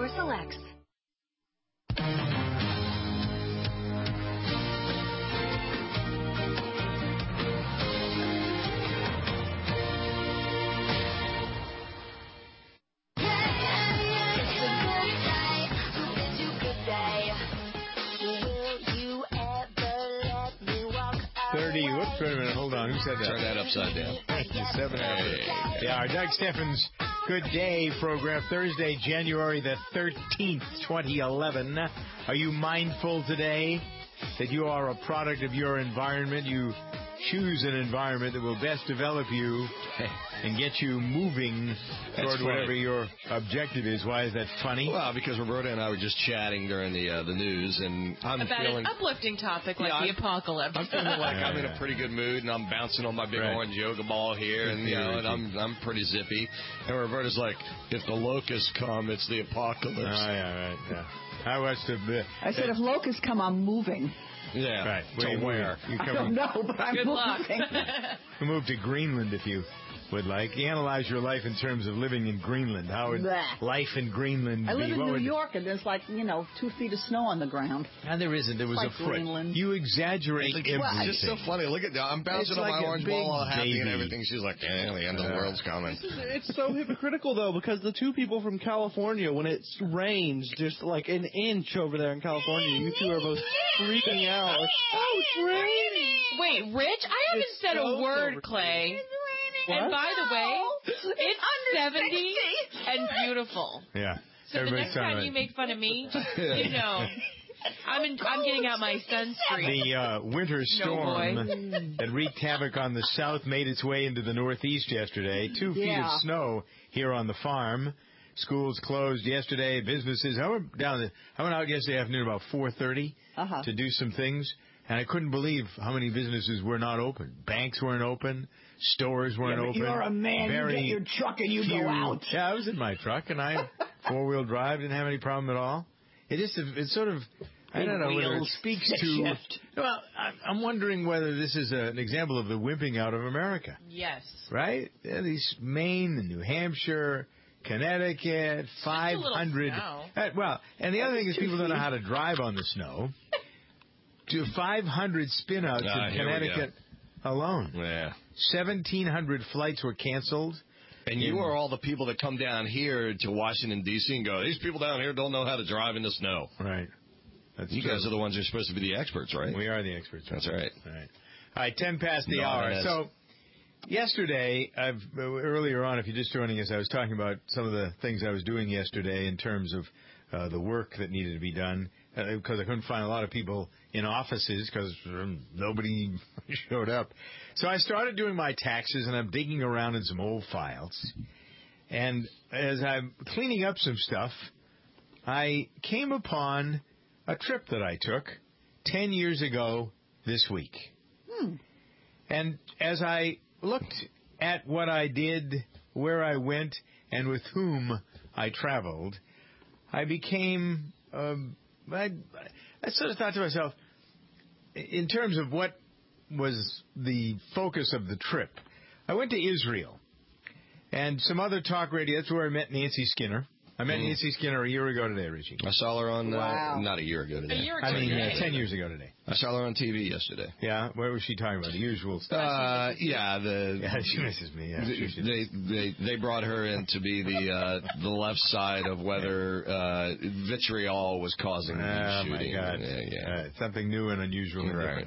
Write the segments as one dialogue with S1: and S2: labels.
S1: store selects.
S2: Whoops, wait a minute, hold on. Who said that?
S3: Turn that upside down.
S2: 7 Yeah, our Doug Steffens Good Day program, Thursday, January the 13th, 2011. Are you mindful today that you are a product of your environment? You choose an environment that will best develop you and get you moving toward whatever your objective is. Why is that funny?
S3: Well, because Roberta and I were just chatting during the news, and I'm
S4: about
S3: feeling
S4: an uplifting topic like the apocalypse.
S3: I'm feeling like I'm in a pretty good mood, and I'm bouncing on my big orange yoga ball here, and and I'm pretty zippy. And Roberta's like, if the locusts come, it's the apocalypse.
S2: Oh yeah, right. Yeah.
S5: I said, if locusts come, I'm moving.
S3: Yeah.
S2: Right.
S3: To where?
S5: I don't know, but I'm moving.
S4: Luck.
S2: You move to Greenland if you would like. Analyze your life in terms of living in Greenland. How would life in Greenland be?
S5: I live in New York, and there's 2 feet of snow on the ground.
S2: And there isn't. There was a foot.
S5: Greenland.
S2: You exaggerate everything.
S3: It's just so funny. Look at that. I'm bouncing on my orange ball all happy and everything. She's like, the end of the world's coming.
S6: It's so hypocritical, though, because the two people from California, when it rains just like an inch over there in California, you two are both freaking out. Like, it's raining.
S4: Wait, Rich, I haven't said a word, Clay.
S6: What?
S4: And by the way, it's 70 and beautiful.
S2: Yeah.
S4: So the next time you make fun of me, you know, I'm getting out my sunscreen.
S2: The winter storm that wreaked havoc on the south made its way into the northeast yesterday. 2 feet of snow here on the farm. Schools closed yesterday. Businesses. I went out yesterday afternoon about 4:30 to do some things, and I couldn't believe how many businesses were not open. Banks weren't open. Stores weren't open.
S5: You're a man. You get your truck and you go out.
S2: Yeah, I was in my truck, and I four-wheel drive, didn't have any problem at all. It's sort of, I don't know whether it speaks to. Well, I'm wondering whether this is an example of the wimping out of America.
S4: Yes.
S2: Right? Yeah, these Maine and New Hampshire, Connecticut, 500. Well, and the other thing is people don't know how to drive on the snow. To 500 spin-outs in Connecticut alone.
S3: Yeah.
S2: 1,700 flights were canceled.
S3: And you are all the people that come down here to Washington, D.C. and go, these people down here don't know how to drive in the snow.
S2: Right.
S3: You guys are the ones who are supposed to be the experts, right?
S2: We are the experts.
S3: That's right.
S2: All right, 10 past the hour. So yesterday, earlier on, if you're just joining us, I was talking about some of the things I was doing yesterday in terms of the work that needed to be done, because I couldn't find a lot of people in offices because nobody showed up. So I started doing my taxes, and I'm digging around in some old files. And as I'm cleaning up some stuff, I came upon a trip that I took 10 years ago this week. And as I looked at what I did, where I went, and with whom I traveled, I became, I sort of thought to myself, in terms of what was the focus of the trip, I went to Israel and some other talk radio. That's where I met Nancy Skinner. I met Nancy Skinner a year ago today, Richie.
S3: I saw her on, not a year ago today.
S2: 10 years ago today.
S3: I saw her on TV yesterday.
S2: Yeah? What was she talking about? The usual stuff?
S3: She
S2: misses me. Yeah,
S3: they brought her in to be the left side of whether vitriol was causing the shooting.
S2: Oh, my God. Yeah. Something new and unusual.
S3: Right.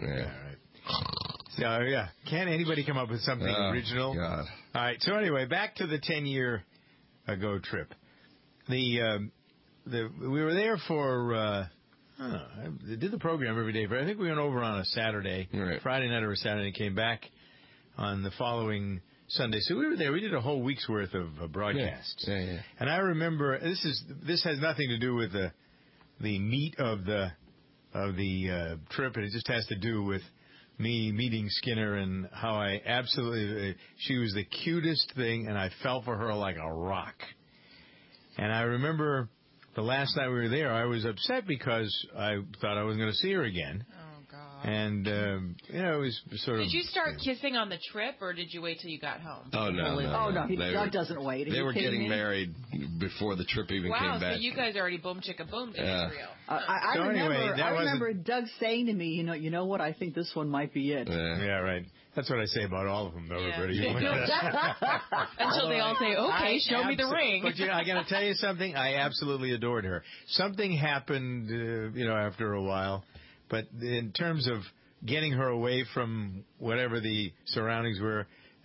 S2: So, can't anybody come up with something original?
S3: God.
S2: All right. So, anyway, back to the 10-year ago trip. We were there for, I did the program every day, but I think we went over on a Saturday, Friday night or a Saturday, came back on the following Sunday. So we were there. We did a whole week's worth of broadcasts.
S3: Yeah.
S2: And I remember, this has nothing to do with the meat of the trip, and it just has to do with me meeting Skinner and how I she was the cutest thing, and I fell for her like a rock. And I remember the last night we were there, I was upset because I thought I wasn't going to see her again.
S4: Oh, God.
S2: And, it was sort of...
S4: Did you start kissing on the trip, or did you wait till you got home?
S3: Oh, no.
S5: Doug doesn't wait.
S3: They were getting married before the trip even came back.
S4: Wow, so you guys already boom chicka boomed in Israel.
S5: I remember Doug saying to me, you know what, I think this one might be it.
S2: Yeah, right. That's what I say about all of them, though, everybody.
S4: Until they all say, okay, show me the ring.
S2: But I got to tell you something. I absolutely adored her. Something happened, after a while. But in terms of getting her away from whatever the surroundings were,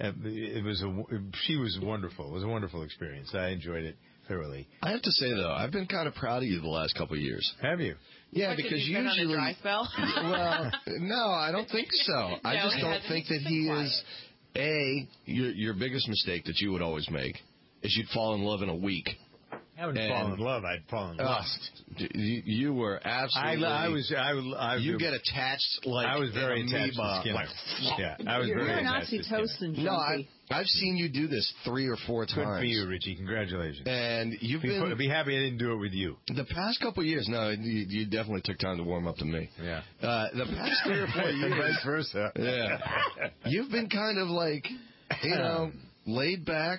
S2: she was wonderful. It was a wonderful experience. I enjoyed it thoroughly.
S3: I have to say, though, I've been kind of proud of you the last couple of years.
S2: Have you?
S3: Yeah, because
S4: usually on a dry spell?
S3: Well, no, I don't think so. I just don't think that he is. Your biggest mistake that you would always make is you'd fall in love in a week.
S2: I wouldn't fall in love. I'd fall in lust.
S3: You were absolutely. You get attached like
S2: I was very attached to skin. I was very attached to skin.
S3: No, I've seen you do this 3 or 4 times.
S2: Good for you, Richie. Congratulations.
S3: And you've
S2: be happy I didn't do it with you.
S3: The past couple of years, no, you definitely took time to warm up to me.
S2: Yeah.
S3: The past 3 or 4 years,
S2: vice versa.
S3: Yeah. You've been kind of like, laid back.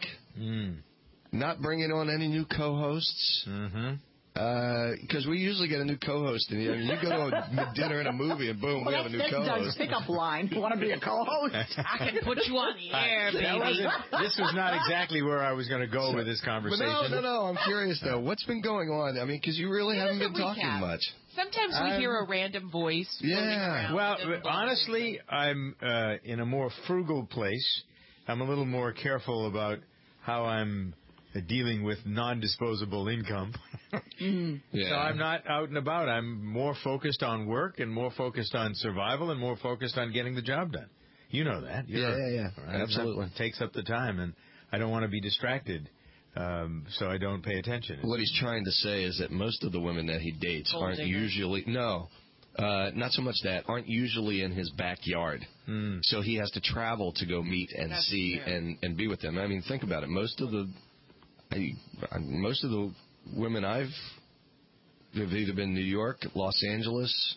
S3: Not bringing on any new co-hosts. Because we usually get a new co-host. And you go to a dinner and a movie, and boom, we have a new co-host.
S5: Doug's pickup line. You want to be a co-host?
S4: I can put you on the air, baby.
S2: This was not exactly where I was going to go with this conversation.
S3: But no. I'm curious, though. What's been going on? I mean, because you really haven't been talking much.
S4: Sometimes we hear a random voice.
S3: Yeah.
S2: Well, honestly, I'm in a more frugal place. I'm a little more careful about how I'm dealing with non-disposable income. So I'm not out and about. I'm more focused on work and more focused on survival and more focused on getting the job done. You know that.
S3: Yeah. Absolutely.
S2: It takes up the time, and I don't want to be distracted, so I don't pay attention.
S3: What he's trying to say is that most of the women that he dates aren't usually... No. Not so much that, aren't usually in his backyard. So he has to travel to go meet and see and be with them. I mean, think about it. Most of the women have either been New York, Los Angeles,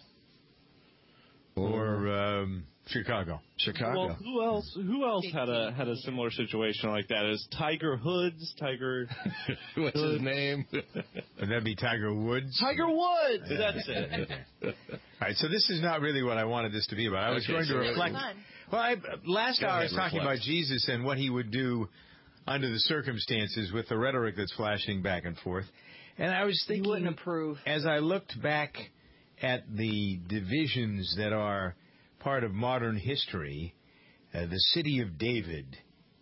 S2: or Chicago.
S6: Well, who else had a similar situation like that? Is Tiger Hoods?
S3: What's his name?
S2: That'd be Tiger Woods.
S6: Tiger Woods. That's it.
S2: All right, so this is not really what I wanted this to be about. I was going to reflect. Well, last hour I was talking about Jesus and what he would do under the circumstances with the rhetoric that's flashing back and forth. And I was thinking,
S5: you wouldn't approve.
S2: As I looked back at the divisions that are part of modern history, the city of David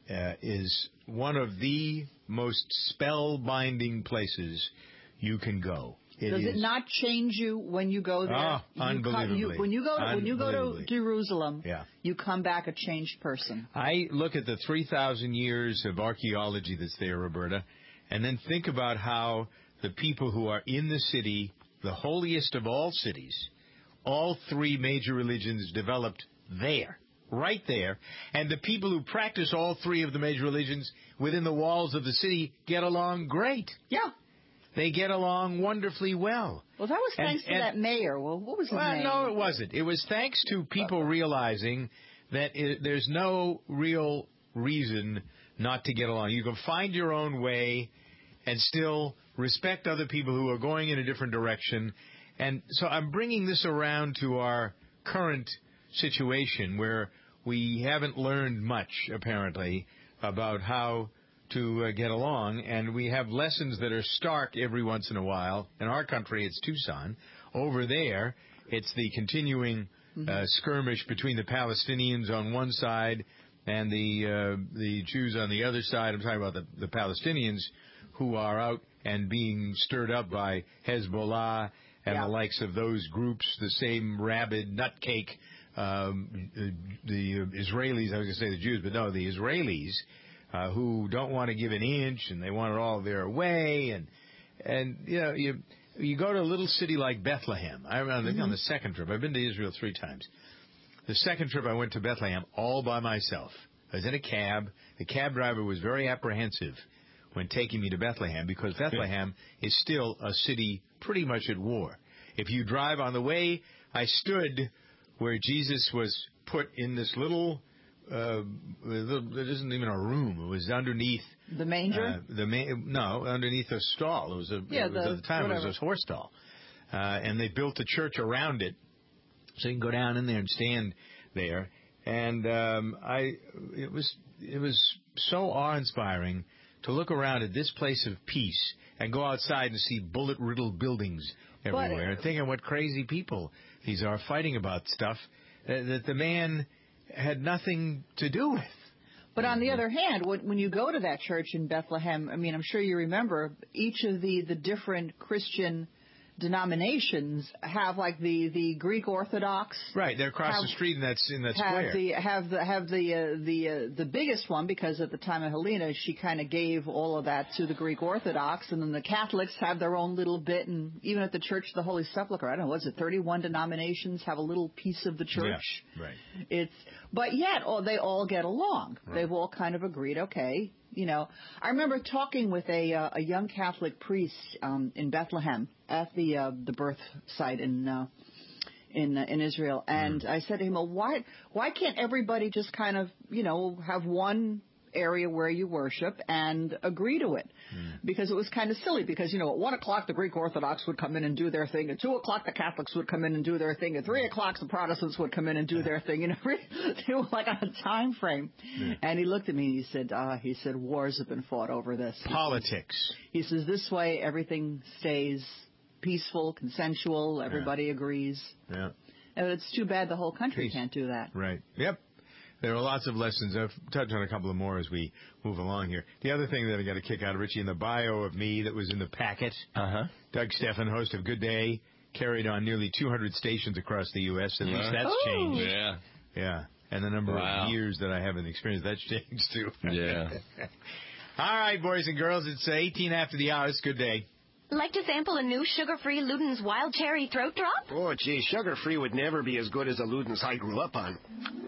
S2: is one of the most spellbinding places you can go.
S5: Does it not change you when you go there?
S2: Unbelievably.
S5: When you go to Jerusalem, you come back a changed person.
S2: I look at the 3,000 years of archaeology that's there, Roberta, and then think about how the people who are in the city, the holiest of all cities, all 3 major religions developed there, right there, and the people who practice all 3 of the major religions within the walls of the city get along great.
S5: Yeah.
S2: They get along wonderfully well.
S5: Well, that was thanks to that mayor. Well, what was his name?
S2: No, it wasn't. It was thanks to people realizing that there's no real reason not to get along. You can find your own way and still respect other people who are going in a different direction. And so I'm bringing this around to our current situation where we haven't learned much, apparently, about how to get along, and we have lessons that are stark every once in a while. In our country, it's Tucson. Over there, it's the continuing skirmish between the Palestinians on one side and the Jews on the other side. I'm talking about the Palestinians who are out and being stirred up by Hezbollah and the likes of those groups, the same rabid nutcake, the Israelis, I was going to say the Jews, but no, the Israelis, who don't want to give an inch, and they want it all their way, and you go to a little city like Bethlehem. I remember on the second trip. I've been to Israel 3 times. The second trip I went to Bethlehem all by myself. I was in a cab. The cab driver was very apprehensive when taking me to Bethlehem because Bethlehem is still a city pretty much at war. If you drive on the way, I stood where Jesus was put in this little, it isn't even a room. It was underneath
S5: the manger.
S2: Underneath a stall. It was at the time it was a horse stall, and they built a church around it, so you can go down in there and stand there. And it was so awe-inspiring to look around at this place of peace and go outside and see bullet-riddled buildings everywhere, and thinking what crazy people these are fighting about stuff that the man had nothing to do with.
S5: But on the other hand, when you go to that church in Bethlehem, I mean, I'm sure you remember each of the different Christian denominations have like the Greek Orthodox.
S2: Right, they're across the street in that square.
S5: Have the biggest one, because at the time of Helena, she kind of gave all of that to the Greek Orthodox, and then the Catholics have their own little bit, and even at the Church of the Holy Sepulchre, I don't know, was it 31 denominations have a little piece of the church?
S2: Yeah, right.
S5: But yet they all get along.
S2: Right.
S5: They've all kind of agreed, okay. You know, I remember talking with a young Catholic priest in Bethlehem at the birth site in Israel, and I said to him, "Well, why can't everybody just kind of, you know, have one area where you worship and agree to it?" Because it was kind of silly, because, you know, at 1 o'clock the Greek Orthodox would come in and do their thing, at 2 o'clock the Catholics would come in and do their thing, at 3 o'clock the Protestants would come in and do their thing. You know, they were like on a time frame. Yeah. And he looked at me and he said, wars have been fought over this.
S2: Politics.
S5: He says, this way everything stays peaceful, consensual, everybody agrees.
S2: Yeah.
S5: And it's too bad the whole country can't do that.
S2: Right. Yep. There are lots of lessons. I've touched on a couple of more as we move along here. The other thing that I got a kick out of, Richie, in the bio of me that was in the packet, Doug Steffen, host of Good Day, carried on nearly 200 stations across the U.S. At least that's changed.
S3: Yeah.
S2: Yeah. And the number of years that I have in experience, that's changed too.
S3: Yeah.
S2: All right, boys and girls, it's 18 after the hour. It's Good Day.
S1: Like to sample a new sugar-free Luden's Wild Cherry Throat Drop?
S7: Oh, gee, sugar-free would never be as good as the Luden's I grew up on.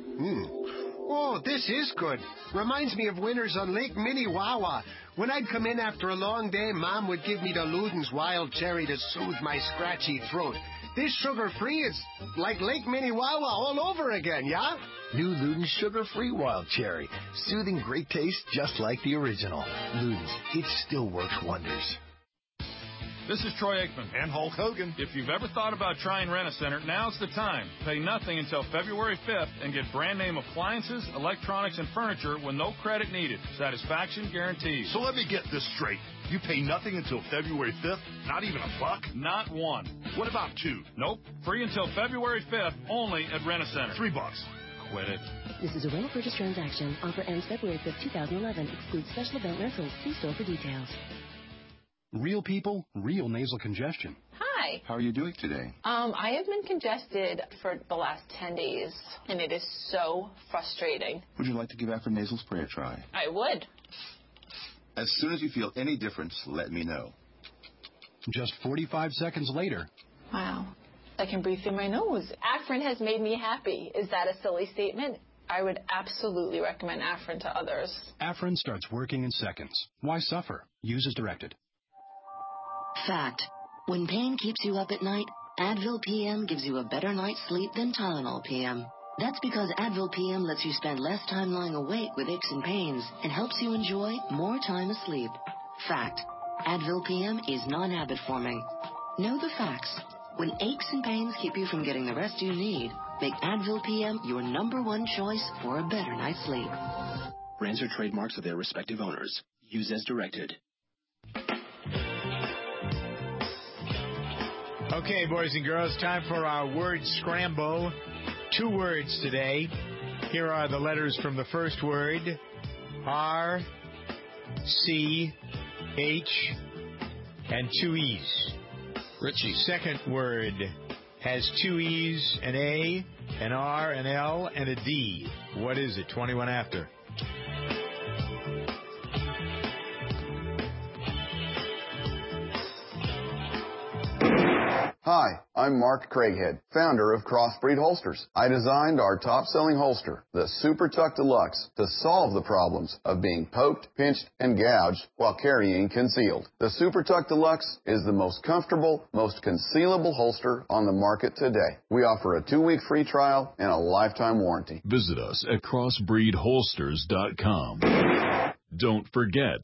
S7: Oh, this is good. Reminds me of winters on Lake Minnewawa. When I'd come in after a long day, Mom would give me the Luden's Wild Cherry to soothe my scratchy throat. This sugar-free is like Lake Minnewawa all over again, yeah?
S8: New Luden's Sugar-Free Wild Cherry. Soothing great taste just like the original. Luden's, it still works wonders.
S9: This is Troy Aikman.
S8: And Hulk Hogan.
S9: If you've ever thought about trying Rent-A-Center, now's the time. Pay nothing until February 5th and get brand name appliances, electronics, and furniture with no credit needed. Satisfaction guaranteed.
S8: So let me get this straight. You pay nothing until February 5th? Not even $1?
S9: Not one.
S8: What about 2?
S9: Nope. Free until February 5th only at Rent-A-Center.
S8: $3.
S9: Quit it.
S1: This is a rental purchase transaction. Offer ends February 5th, 2011. Excludes special event rentals. See store for details.
S10: Real people, real nasal congestion.
S11: Hi.
S10: How are you doing today?
S11: I have been congested for the last 10 days, and it is so frustrating.
S10: Would you like to give Afrin Nasal Spray a try?
S11: I would.
S10: As soon as you feel any difference, let me know. Just 45 seconds later.
S11: Wow. I can breathe through my nose. Afrin has made me happy. Is that a silly statement? I would absolutely recommend Afrin to others.
S10: Afrin starts working in seconds. Why suffer? Use as directed.
S1: Fact. When pain keeps you up at night, Advil PM gives you a better night's sleep than Tylenol PM. That's because Advil PM lets you spend less time lying awake with aches and pains and helps you enjoy more time asleep. Fact. Advil PM is non-habit forming. Know the facts. When aches and pains keep you from getting the rest you need, make Advil PM your #1 choice for a better night's sleep.
S10: Brands are trademarks of their respective owners. Use as directed.
S2: Okay, boys and girls, time for our word scramble. 2 words today. Here are the letters from the first word. R, C, H, and 2 E's.
S3: Richie.
S2: Second word has 2 E's, an A, an R, an L, and a D. What is it? 21 after.
S12: Hi, I'm Mark Craighead, founder of Crossbreed Holsters. I designed our top-selling holster, the Super Tuck Deluxe, to solve the problems of being poked, pinched, and gouged while carrying concealed. The Super Tuck Deluxe is the most comfortable, most concealable holster on the market today. We offer a 2-week free trial and a lifetime warranty.
S13: Visit us at crossbreedholsters.com. Don't forget,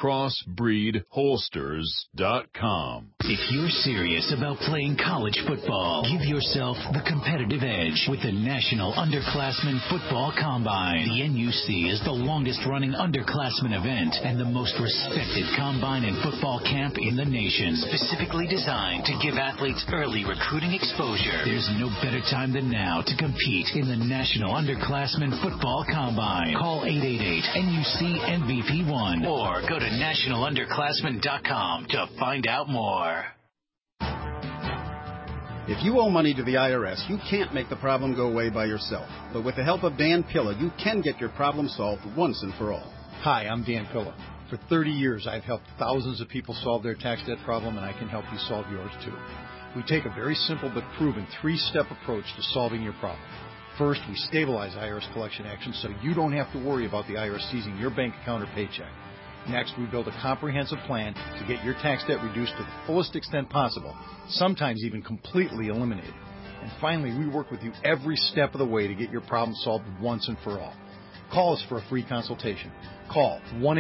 S13: crossbreedholsters.com.
S14: If you're serious about playing college football, give yourself the competitive edge with the National Underclassmen Football Combine. The NUC is the longest-running underclassmen event and the most respected combine and football camp in the nation, specifically designed to give athletes early recruiting exposure. There's no better time than now to compete in the National Underclassmen Football Combine. Call 888-NUC-MVP1 or go to nationalunderclassmen.com to find out more.
S15: If you owe money to the IRS, you can't make the problem go away by yourself. But with the help of Dan Pilla, you can get your problem solved once and for all.
S16: Hi, I'm Dan Pilla. For 30 years, I've helped thousands of people solve their tax debt problem, and I can help you solve yours too. We take a very simple but proven 3-step approach to solving your problem. First, we stabilize IRS collection actions so you don't have to worry about the IRS seizing your bank account or paycheck. Next, we build a comprehensive plan to get your tax debt reduced to the fullest extent possible, sometimes even completely eliminated. And finally, we work with you every step of the way to get your problem solved once and for all. Call us for a free consultation. Call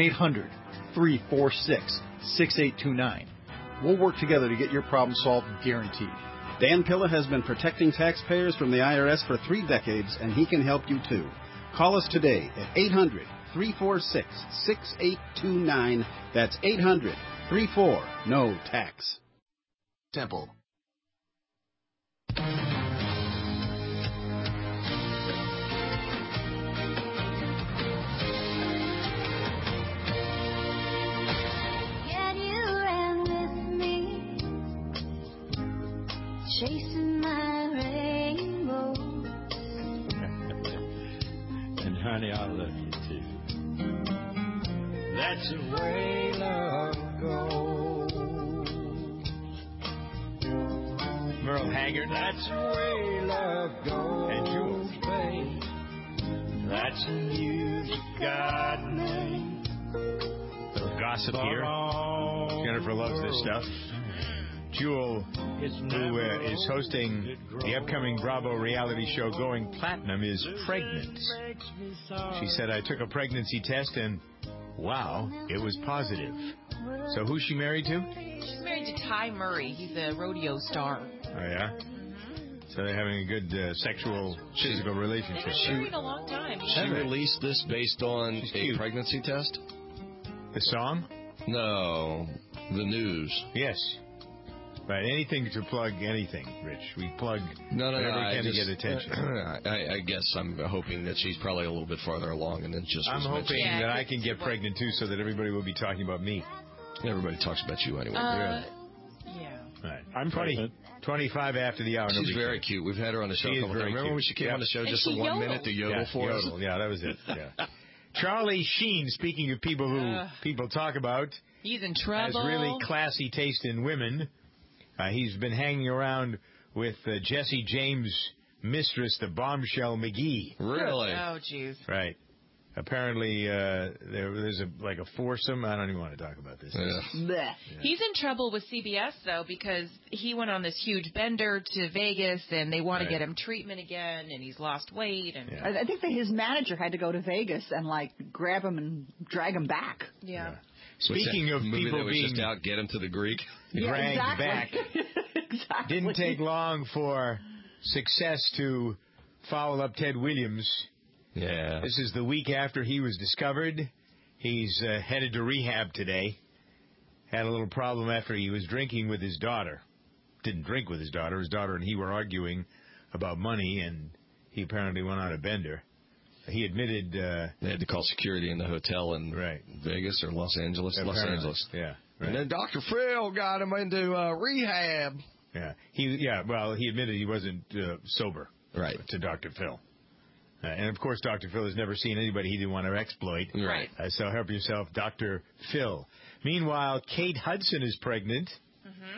S16: 1-800-346-6829. We'll work together to get your problem solved, guaranteed.
S15: Dan Pilla has been protecting taxpayers from the IRS for 3 decades, and he can help you too. Call us today at 800-346-6829. That's 800-34-NO-TAX.
S8: Temple.
S17: Chasing my rainbow.
S18: And honey, I love you too. That's the way love goes.
S2: Merle Haggard.
S18: That's the way love goes.
S2: And Jules.
S18: Babe. That's the music God made.
S2: Little gossip here. Jennifer loves this stuff. Jewel, who is hosting the upcoming Bravo reality show Going Platinum, is pregnant. She said, I took a pregnancy test and, wow, it was positive. So who's she married to?
S4: She's married to Ty Murray. He's a rodeo star.
S2: Oh, yeah? So they're having a good physical relationship.
S4: They've been married a long time.
S3: She released this based on a pregnancy test?
S2: The song?
S3: No, the news.
S2: Yes. Right, anything to plug anything, Rich. We plug whatever can to get attention.
S3: I guess I'm hoping that she's probably a little bit farther along, and then just.
S2: I'm hoping that I can get pregnant too, so that everybody will be talking about me.
S3: Everybody talks about you anyway.
S4: Yeah.
S2: Right. I'm 25 after the hour.
S3: She's very cute. We've had her on the show a couple times. Remember when she came on the show just for 1 minute to yodel for us?
S2: Yeah, that was it. Yeah. Charlie Sheen, speaking of people who people talk about,
S4: he's in trouble.
S2: Has really classy taste in women. He's been hanging around with Jesse James' mistress, the bombshell McGee.
S3: Really?
S4: Oh, jeez.
S2: Right. Apparently, there's a foursome. I don't even want to talk about this.
S4: Yeah. He's in trouble with CBS, though, because he went on this huge bender to Vegas, and they want to get him treatment again, and he's lost weight. And
S5: I think that his manager had to go to Vegas and, grab him and drag him back.
S4: Yeah.
S2: Speaking of people
S3: that was
S2: being
S3: just out, get him to the Greek,
S2: dragged back,
S5: exactly.
S2: Didn't take long for success to foul up Ted Williams.
S3: Yeah.
S2: This is the week after he was discovered. He's headed to rehab today. Had a little problem after he was drinking with his daughter. Didn't drink with his daughter. His daughter and he were arguing about money, and he apparently went on a bender. He admitted
S3: they had to call security in the hotel in Vegas or Los Angeles.
S2: Apparently.
S3: Los Angeles.
S2: Yeah. Right.
S3: And then Dr. Phil got him into rehab.
S2: Yeah. He admitted he wasn't sober.
S3: Right.
S2: To Dr. Phil. And, of course, Dr. Phil has never seen anybody he didn't want to exploit.
S3: Right.
S2: So help yourself, Dr. Phil. Meanwhile, Kate Hudson is pregnant.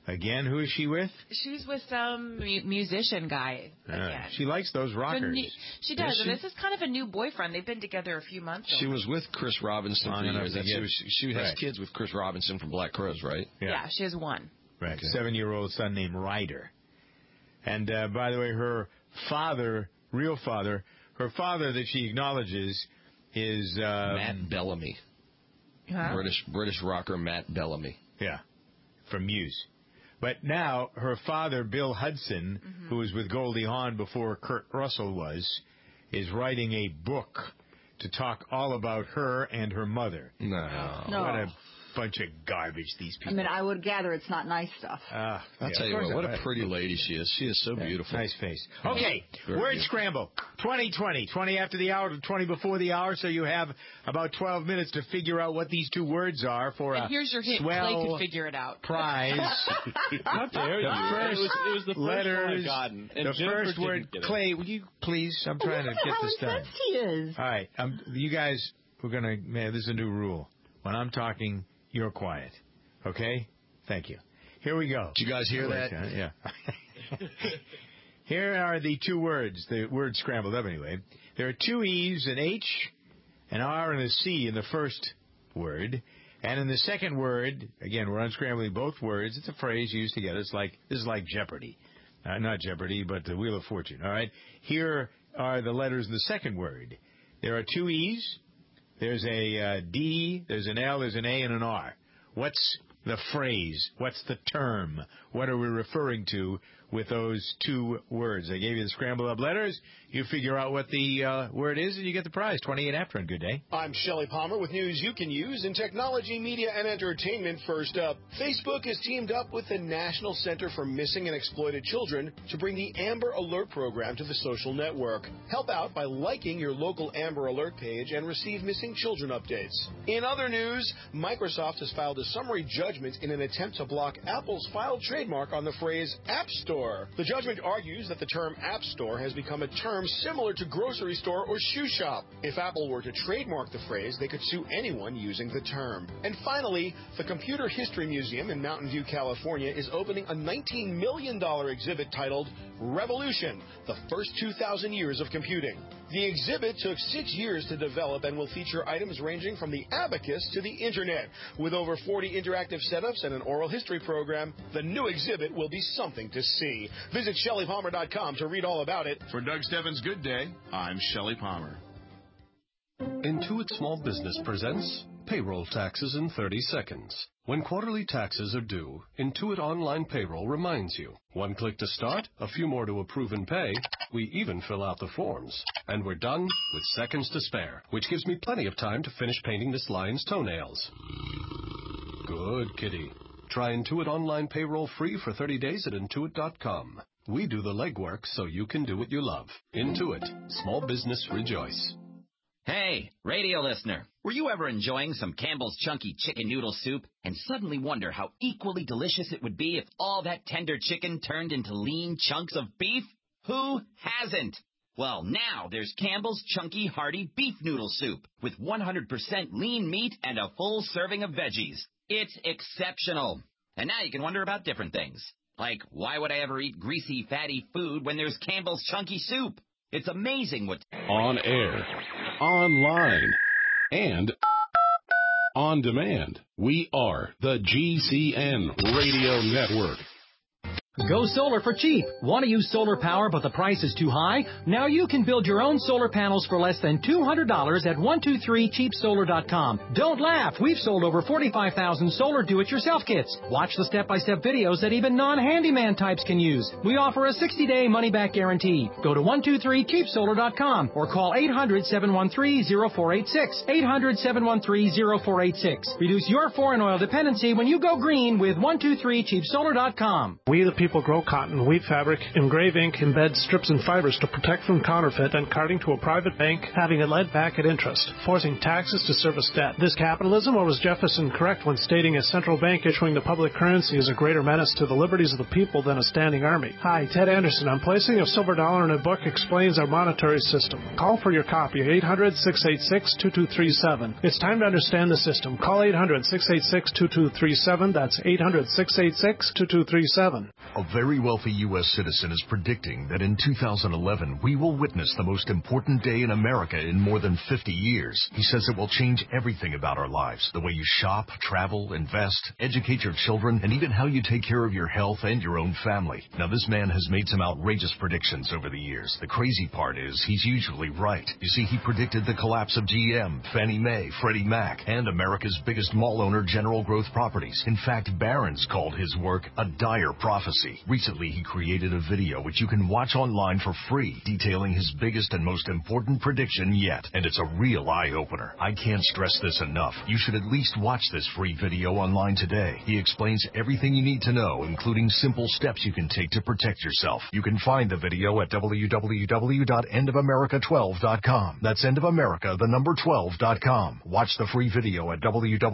S2: Again, who is she with?
S4: She's with some musician guy.
S2: She likes those rockers.
S4: She does, and this is kind of a new boyfriend. They've been together a few months.
S3: She was with Chris Robinson for years. She has
S2: Right.
S3: kids with Chris Robinson from Black Crowes, right?
S4: Yeah, she has one.
S2: Right,
S3: Okay.
S2: 7-year-old son named Ryder. And by the way, her father, real father, her father that she acknowledges is
S3: Matt Bellamy.
S4: Huh?
S3: British rocker Matt Bellamy.
S2: Yeah, from Muse. But now her father, Bill Hudson, who was with Goldie Hawn before Kurt Russell was, is writing a book to talk all about her and her mother.
S3: No.
S2: What a bunch of garbage these people.
S5: I mean, I would gather it's not nice stuff.
S3: I'll tell you what a pretty lady she is. She is so beautiful.
S2: Nice face. Okay,
S3: Very
S2: word
S3: beautiful.
S2: scramble. 20 after the hour, 20 before the hour, so you have about 12 minutes to figure out what these two words are for
S4: And
S2: a
S4: here's your hint.
S2: swell
S4: Clay could figure it out.
S2: prize.
S6: How dare you? It was the first
S2: letters,
S6: one I've gotten. And
S2: the
S6: Jennifer
S2: first word.
S6: didn't get it.
S2: Clay, will you please? I'm trying to get this done.
S5: He is.
S2: All right, you guys, we're going to, man, this is a new rule. When I'm talking, you're quiet. Okay? Thank you. Here we go.
S3: Did you guys hear that?
S2: Yeah. Here are the two words. The word scrambled up anyway. There are two E's, an H, an R, and a C in the first word. And in the second word, again, we're unscrambling both words. It's a phrase used together. This is like Jeopardy. Not Jeopardy, but the Wheel of Fortune. All right? Here are the letters in the second word. There are two E's. There's a D, there's an L, there's an A, and an R. What's the phrase? What's the term? What are we referring to with those two words? I gave you the scrambled up letters. You figure out what the word is, and you get the prize. 28 after, and good day.
S19: I'm Shelley Palmer with news you can use in technology, media, and entertainment. First up, Facebook has teamed up with the National Center for Missing and Exploited Children to bring the Amber Alert program to the social network. Help out by liking your local Amber Alert page and receive missing children updates. In other news, Microsoft has filed a summary judgment in an attempt to block Apple's filed trademark on the phrase App Store. The judgment argues that the term App Store has become a term similar to grocery store or shoe shop. If Apple were to trademark the phrase, they could sue anyone using the term. And finally, the Computer History Museum in Mountain View, California is opening a $19 million exhibit titled Revolution, the First 2,000 Years of Computing. The exhibit took 6 years to develop and will feature items ranging from the abacus to the internet. With over 40 interactive setups and an oral history program, the new exhibit will be something to see. Visit ShelleyPalmer.com to read all about it.
S9: For Doug Stebbins' Good Day, I'm Shelley Palmer.
S20: Intuit Small Business presents Payroll Taxes in 30 Seconds. When quarterly taxes are due, Intuit Online Payroll reminds you. One click to start, a few more to approve and pay. We even fill out the forms. And we're done with seconds to spare, which gives me plenty of time to finish painting this lion's toenails. Good kitty. Try Intuit Online Payroll free for 30 days at Intuit.com. We do the legwork so you can do what you love. Intuit. Small business rejoice.
S21: Hey, radio listener, were you ever enjoying some Campbell's Chunky Chicken Noodle Soup and suddenly wonder how equally delicious it would be if all that tender chicken turned into lean chunks of beef? Who hasn't? Well, now there's Campbell's Chunky Hearty Beef Noodle Soup with 100% lean meat and a full serving of veggies. It's exceptional. And now you can wonder about different things. Like, why would I ever eat greasy, fatty food when there's Campbell's Chunky Soup? It's amazing what...
S22: On air, online, and on demand. We are the GCN Radio Network.
S23: Go solar for cheap. Want to use solar power but the price is too high? Now you can build your own solar panels for less than $200 at 123cheapsolar.com. Don't laugh. We've sold over 45,000 solar do-it-yourself kits. Watch the step-by-step videos that even non-handyman types can use. We offer a 60-day money-back guarantee. Go to 123cheapsolar.com or call 800-713-0486. 800-713-0486. Reduce your foreign oil dependency when you go green with 123cheapsolar.com.
S24: We the people
S1: people grow cotton, weave fabric, engrave ink, embed strips and fibers to protect from counterfeit, and carting to a private bank, having it led back at interest, forcing taxes to service debt. This capitalism, or was Jefferson correct when stating a central bank issuing the public currency is a greater menace to the liberties of the people than a standing army? Hi, Ted Anderson. I'm placing a silver dollar in a book explains our monetary system. Call for your copy, 800-686-2237. It's time to understand the system. Call 800-686-2237. That's 800-686-2237.
S7: A very wealthy U.S. citizen is predicting that in 2011, we will witness the most important day in America in more than 50 years. He says it will change everything about our lives, the way you shop, travel, invest, educate your children, and even how you take care of your health and your own family. Now, this man has made some outrageous predictions over the years. The crazy part is he's usually right. You see, he predicted the collapse of GM, Fannie Mae, Freddie Mac, and America's biggest mall owner, General Growth Properties. In fact, Barron's called his work a dire prophecy. Recently, he created a video which you can watch online for free, detailing his biggest and most important prediction yet. And it's a real eye-opener. I can't stress this enough. You should at least watch this free video online today. He explains everything you need to know, including simple steps you can take to protect yourself. You can find the video at www.endofamerica12.com. That's endofamerica12.com. Watch the free video at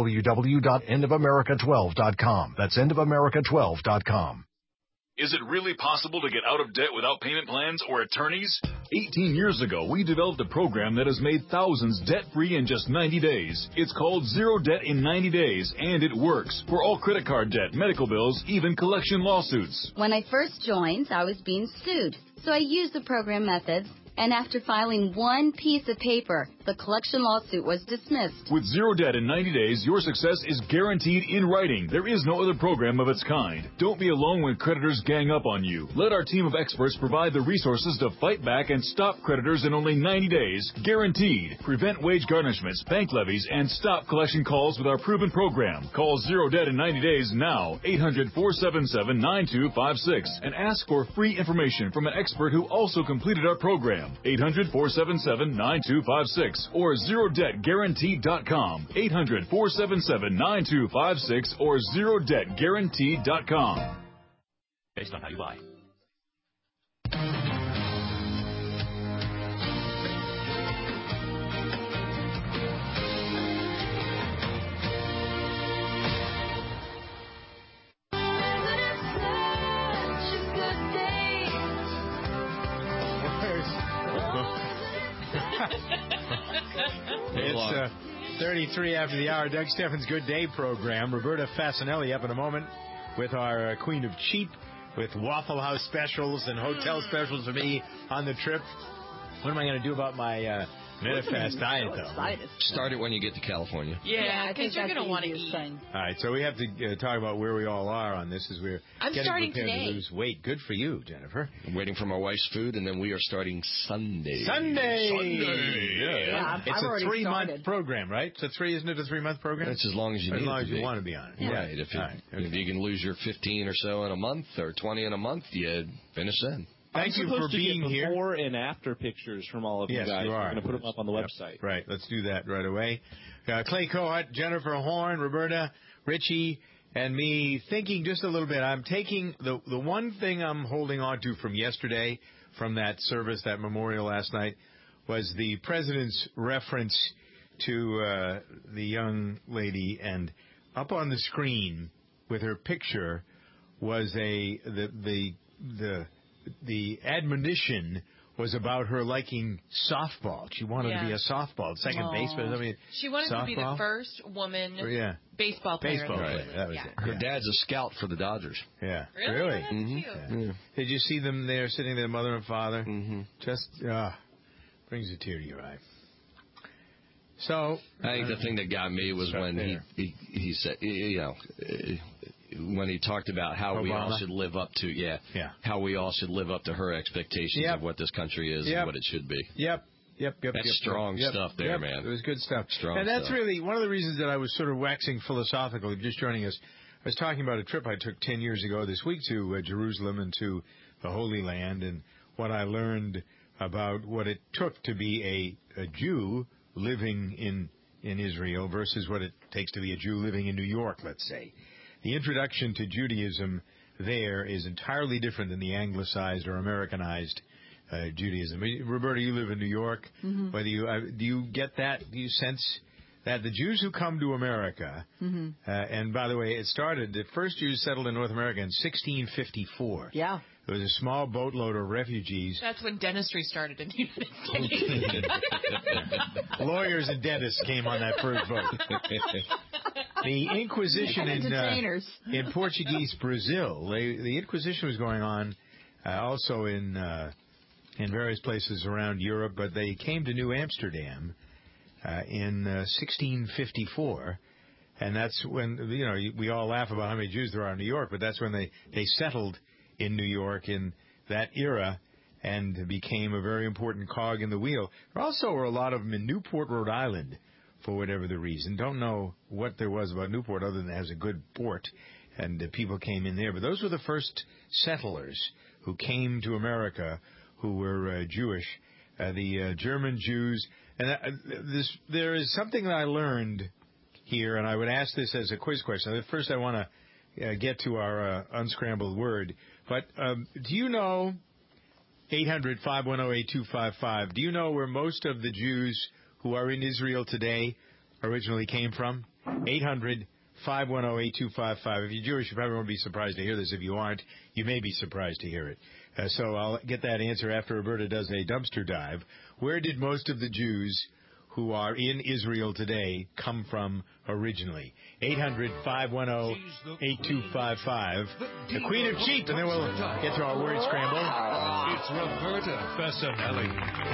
S7: www.endofamerica12.com. That's endofamerica12.com.
S13: Is it really possible to get out of debt without payment plans or attorneys? 18 years ago, we developed a program that has made thousands debt-free in just 90 days. It's called Zero Debt in 90 Days, and it works for all credit card debt, medical bills, even collection lawsuits.
S11: When I first joined, I was being sued, so I used the program methods, and after filing one piece of paper, the collection lawsuit was dismissed.
S13: With Zero Debt in 90 days, your success is guaranteed in writing. There is no other program of its kind. Don't be alone when creditors gang up on you. Let our team of experts provide the resources to fight back and stop creditors in only 90 days, guaranteed. Prevent wage garnishments, bank levies, and stop collection calls with our proven program. Call Zero Debt in 90 days now, 800-477-9256, and ask for free information from an expert who also completed our program. 800-477-9256 or ZeroDebtGuaranteed.com. 800-477-9256 or ZeroDebtGuaranteed.com. Based on how you buy.
S2: It's 33 after the hour. Doug Steffens' Good Day program. Roberta Fasanelli up in a moment with our Queen of Cheap, with Waffle House specials and hotel specials for me on the trip. What am I going to do about my Medifast diet, though?
S3: Start it when you get to California.
S4: Yeah, because you're going to want to eat.
S2: All right, so we have to talk about where we all are on this as we're getting prepared to lose weight. Good for you, Jennifer.
S3: I'm waiting for my wife's food, and then we are starting Sunday.
S2: Yeah. It's a 3-month program, right? Isn't it a 3-month program?
S3: That's as long as you need it.
S2: As long as you want to be on it.
S3: Yeah. Right. If you can lose your 15 or so in a month or 20 in a month, you finish then.
S2: Thank you for being here.
S6: Before and after pictures from all of you guys.
S2: Yes, you are.
S6: We're going to put them up on the website.
S2: Right. Let's do that right away. Clay Kohut, Jennifer Horn, Roberta, Richie, and me thinking just a little bit. I'm taking the one thing I'm holding on to from yesterday, from that service, that memorial last night, was the president's reference to the young lady, and up on the screen with her picture was the admonition was about her liking softball. She wanted to be a second baseman. I mean,
S4: she wanted to be the first woman baseball player.
S2: That was it.
S3: Her dad's a scout for the Dodgers.
S2: Yeah.
S4: Really?
S3: Mm-hmm.
S2: Yeah. Did you see them there sitting there, mother and father? Mm-hmm. Just brings a tear to your eye. So
S3: I think the thing that got me was when he said, when he talked about how we all should live up to, how we all should live up to her expectations of what this country is and what it should be.
S2: Yep.
S3: That's strong stuff there, man.
S2: It was good stuff.
S3: Strong
S2: and that's
S3: stuff.
S2: really one of the reasons that I was sort of waxing philosophical, just joining us. I was talking about a trip I took 10 years ago this week to Jerusalem and to the Holy Land, and what I learned about what it took to be a Jew living in Israel versus what it takes to be a Jew living in New York, let's say. The introduction to Judaism there is entirely different than the anglicized or Americanized Judaism. Roberta, you live in New York.
S5: Mm-hmm.
S2: Whether do you get that? Do you sense that the Jews who come to America, and by the way, the first Jews settled in North America in 1654.
S5: Yeah.
S2: There was a small boatload of refugees.
S4: That's when dentistry started in the United States.
S2: Lawyers and dentists came on that first boat. The Inquisition in Portuguese Brazil. The Inquisition was going on also in various places around Europe, but they came to New Amsterdam in 1654, and that's when we all laugh about how many Jews there are in New York, but that's when they settled in New York in that era and became a very important cog in the wheel. There also were a lot of them in Newport, Rhode Island, for whatever the reason. Don't know what there was about Newport other than it has a good port, and people came in there. But those were the first settlers who came to America who were Jewish, the German Jews. And there is something that I learned here, and I would ask this as a quiz question. First, I want to get to our unscrambled word. But do you know, 800-510-8255, do you know where most of the Jews who are in Israel today originally came from? 800-510-8255. If you're Jewish, you probably won't be surprised to hear this. If you aren't, you may be surprised to hear it. So I'll get that answer after Roberta does a dumpster dive. Where did most of the Jews who are in Israel today come from originally? 800-510-8255. The Queen of Cheap, and then we'll get to our word scramble.
S22: It's Roberta Fessanelli.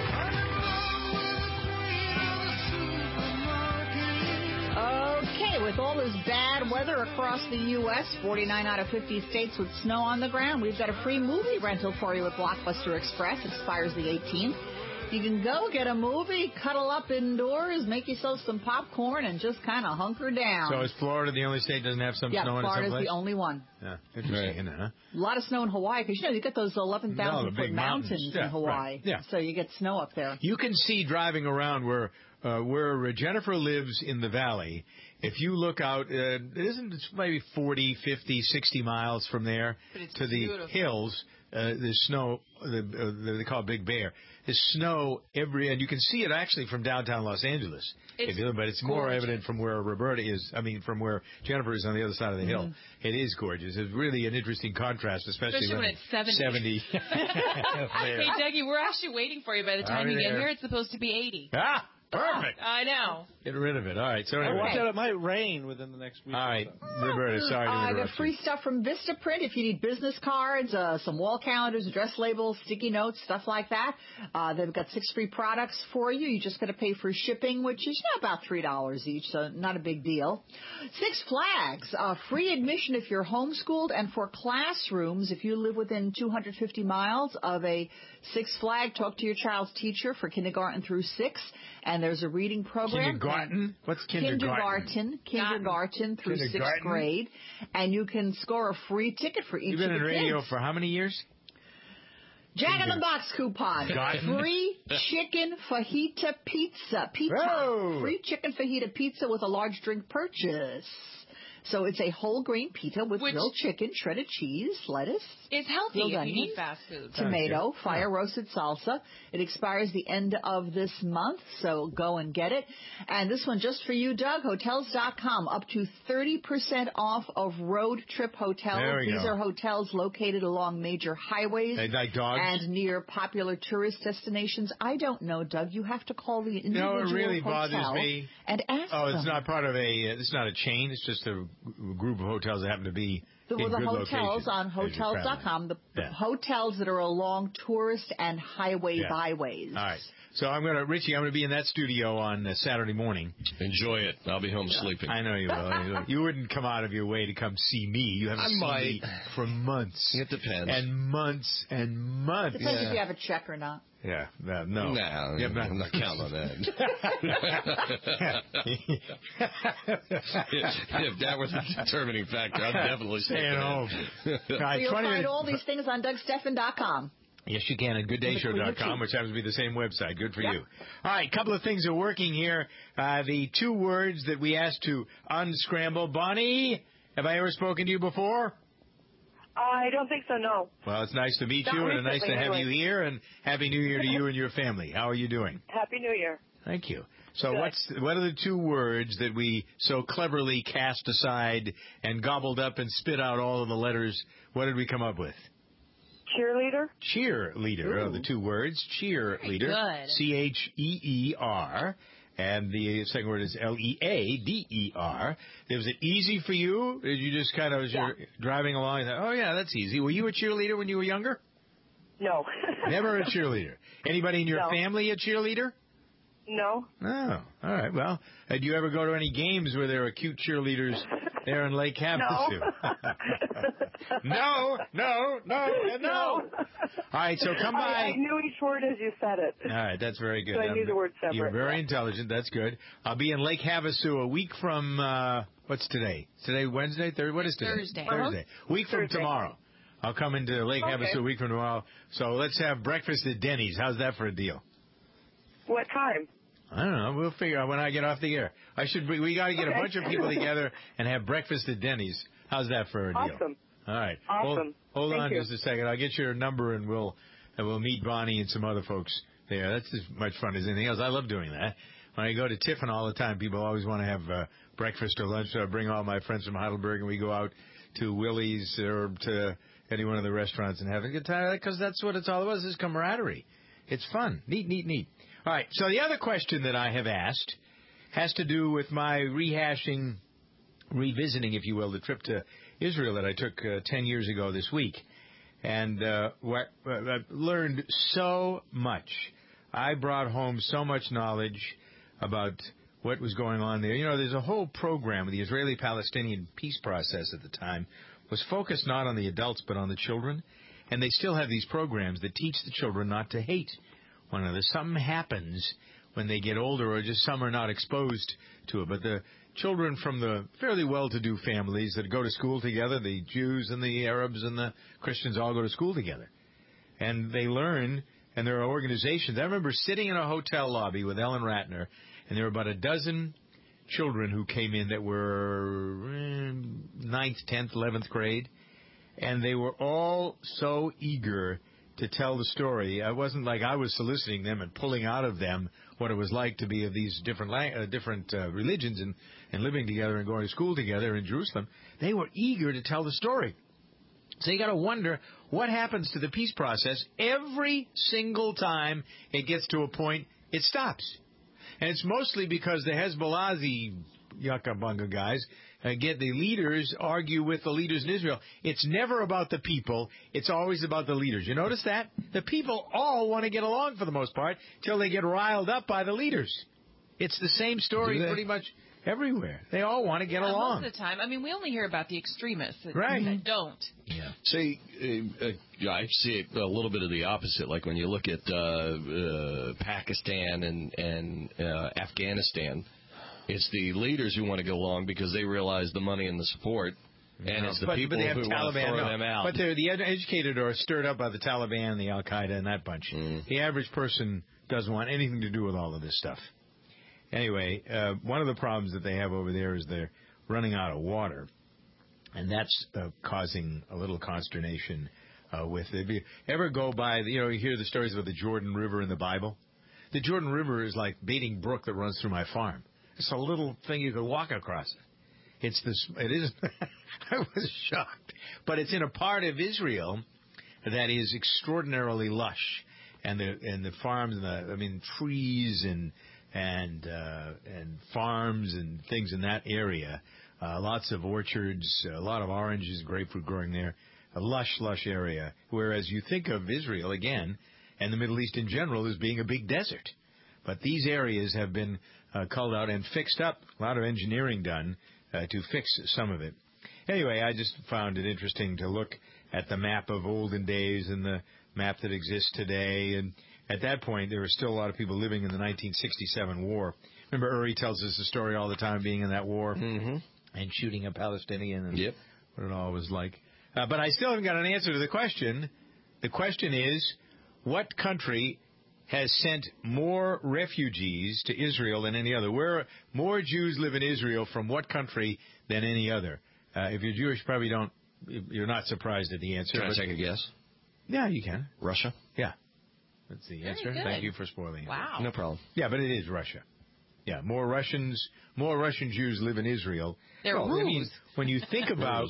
S5: Okay, with all this bad weather across the U.S., 49 out of 50 states with snow on the ground, we've got a free movie rental for you with Blockbuster Express. It expires the 18th. You can go get a movie, cuddle up indoors, make yourself some popcorn, and just kind of hunker down.
S2: So is Florida the only state that doesn't have some snow in it someplace?
S5: Yeah, Florida's the only one.
S2: Yeah, interesting, isn't it, huh?
S5: A lot of snow in Hawaii, because, you get those 11,000-foot mountains in Hawaii.
S2: Right. Yeah.
S5: So you get snow up there.
S2: You can see driving around where Jennifer lives in the valley. If you look out, it's maybe 40, 50, 60 miles from there to the hills. There's snow, they call it Big Bear. There's snow and you can see it actually from downtown Los Angeles. But it's more evident from where Roberta is, from where Jennifer is on the other side of the hill. It is gorgeous. It's really an interesting contrast, especially when
S4: it's 70.
S2: 70.
S4: Hey, Dougie, we're actually waiting for you. By the time you get here, it's supposed to be 80.
S2: Ah! Perfect.
S4: I know.
S2: Get rid of it. All right. So anyway.
S6: Watch out, it might rain within the next week.
S2: All right. Roberta, sorry to interrupt
S5: I got free stuff from Vistaprint if you need business cards, some wall calendars, address labels, sticky notes, stuff like that. They've got 6 free products for you. You just got to pay for shipping, which is about $3 each, so not a big deal. Six Flags, free admission if you're homeschooled, and for classrooms, if you live within 250 miles of a Six Flag, talk to your child's teacher for kindergarten through 6. And there's a reading program.
S2: Kindergarten? What's kindergarten?
S5: Kindergarten through 6th grade. And you can score a free ticket for each of the kids.
S2: You've been in radio for how many years?
S5: Jack in the Box coupon. Free chicken fajita pizza.
S2: Whoa.
S5: Free chicken fajita pizza with a large drink purchase. So it's a whole grain pita with grilled chicken, shredded cheese, lettuce.
S4: It's healthy if you need fast food.
S5: Tomato, fire roasted salsa. It expires the end of this month, so go and get it. And this one just for you, Doug, Hotels.com, up to 30% off of road trip hotels. These are hotels located along major highways and near popular tourist destinations. I don't know, Doug. You have to call the individual
S2: it really
S5: hotel
S2: bothers me.
S5: And ask them.
S2: It's not part of it's not a chain. It's just a group of hotels that happen to be in good
S5: hotels
S2: locations
S5: on Hotels.com, the hotels that are along tourist and highway byways.
S2: All right. So Richie, I'm going to be in that studio on Saturday morning.
S3: Enjoy it. I'll be home sleeping.
S2: I know you will. You wouldn't come out of your way to come see me. You haven't seen me for months.
S3: It depends.
S2: And months and months.
S5: Depends if you have a check or not.
S2: Yeah, no.
S3: I'm not counting on that. if that was a determining factor, I'd definitely stay at home.
S5: You'll find all these things on DougStephan.com.
S2: Yes, you can, at GoodDayShow.com, which happens to be the same website. Good for you. All right, a couple of things are working here. The 2 words that we asked to unscramble. Bonnie, have I ever spoken to you before?
S10: I don't think so, no.
S2: Well, it's nice to meet
S10: Not
S2: you, and nice to
S10: recently,
S2: have
S10: anyway.
S2: you here, and Happy New Year to you and your family. How are you doing?
S10: Happy New Year.
S2: Thank you. So
S10: Good.
S2: what are the two words that we so cleverly cast aside and gobbled up and spit out all of the letters? What did we come up with?
S10: Cheerleader?
S2: Cheerleader are the two words. Cheerleader.
S4: good.
S2: C-H-E-E-R. And the second word is L-E-A-D-E-R. Was it easy for you? Did you just kind of, as you're driving along, and thought, oh, yeah, that's easy. Were you a cheerleader when you were younger?
S10: No.
S2: Never a cheerleader. Anybody in your
S10: No.
S2: family a cheerleader?
S10: No.
S2: Oh, all right. Well, did you ever go to any games where there were cute cheerleaders there in Lake Havasu? No, no, no, and no. All right, so come by.
S10: I knew each word as you said it.
S2: All right, that's very good.
S10: So I knew the word separate.
S2: You're very intelligent. That's good. I'll be in Lake Havasu a week from, what's today? Today Wednesday? What is today?
S4: Thursday.
S2: Thursday. Week from
S10: Thursday.
S2: tomorrow. I'll come into Lake Havasu a week from tomorrow. So let's have breakfast at Denny's. How's that for a deal?
S10: What time?
S2: I don't know. We'll figure out when I get off the air. We got to get a bunch of people together and have breakfast at Denny's. How's that for a deal?
S10: Awesome.
S2: All right.
S10: Awesome.
S2: Hold
S10: Thank
S2: on
S10: you.
S2: just a second. I'll get your number and we'll meet Bonnie and some other folks there. That's as much fun as anything else. I love doing that. When I go to Tiffin all the time, people always want to have breakfast or lunch. So I bring all my friends from Heidelberg and we go out to Willie's or to any one of the restaurants and have a good time because that's what it's all about is camaraderie. It's fun. Neat. All right, so the other question that I have asked has to do with my revisiting, if you will, the trip to Israel that I took 10 years ago this week. And I've learned so much. I brought home so much knowledge about what was going on there. You know, there's a whole program, the Israeli-Palestinian peace process at the time, was focused not on the adults but on the children. And they still have these programs that teach the children not to hate one another. Something happens when they get older, or just some are not exposed to it. But the children from the fairly well-to-do families that go to school together, the Jews and the Arabs and the Christians all go to school together. And they learn, and there are organizations. I remember sitting in a hotel lobby with Ellen Ratner, and there were about a dozen children who came in that were 9th, 10th, 11th grade, and they were all so eager to tell the story. It wasn't like I was soliciting them and pulling out of them what it was like to be of these different religions and living together and going to school together in Jerusalem. They were eager to tell the story. So you got to wonder what happens to the peace process every single time it gets to a point it stops. And it's mostly because the Hezbollah, the Yucca Bunga guys, get the leaders argue with the leaders in Israel. It's never about the people. It's always about the leaders. You notice that? The people all want to get along for the most part till they get riled up by the leaders. It's the same story pretty much everywhere. They all want to get along.
S4: Most of the time. I mean, we only hear about the extremists that don't.
S3: Yeah. See, I see a little bit of the opposite. Like when you look at Pakistan and Afghanistan, it's the leaders who want to go along because they realize the money and the support, and it's the people who want to throw them out.
S2: But they're the educated are stirred up by the Taliban, the Al-Qaeda, and that bunch. The average person doesn't want anything to do with all of this stuff. Anyway, one of the problems that they have over there is they're running out of water, and that's causing a little consternation with it. If you ever go by, you hear the stories about the Jordan River in the Bible. The Jordan River is like Bating Brook that runs through my farm. It's a little thing you could walk across it. It is. I was shocked, but it's in a part of Israel that is extraordinarily lush, and the farms and trees and farms and things in that area. Lots of orchards, a lot of oranges, grapefruit growing there. A lush area. Whereas you think of Israel again, and the Middle East in general, as being a big desert. But these areas have been culled out and fixed up. A lot of engineering done to fix some of it. Anyway, I just found it interesting to look at the map of olden days and the map that exists today. And at that point, there were still a lot of people living in the 1967 war. Remember, Uri tells us the story all the time, being in that war and shooting a Palestinian and what it all was like. But I still haven't got an answer to the question. The question is, what country has sent more refugees to Israel than any other? Where more Jews live in Israel from what country than any other? If you're Jewish, you probably don't you're not surprised at the answer.
S3: Can I take a guess?
S2: Yeah, you can.
S3: Russia?
S2: Yeah. That's the answer.
S4: good.
S2: Thank you for spoiling it.
S4: Wow.
S3: No problem.
S2: Yeah, but it is Russia. Yeah, more Russian Jews live in Israel.
S4: They're
S2: I mean,
S4: Rus.
S2: when you think about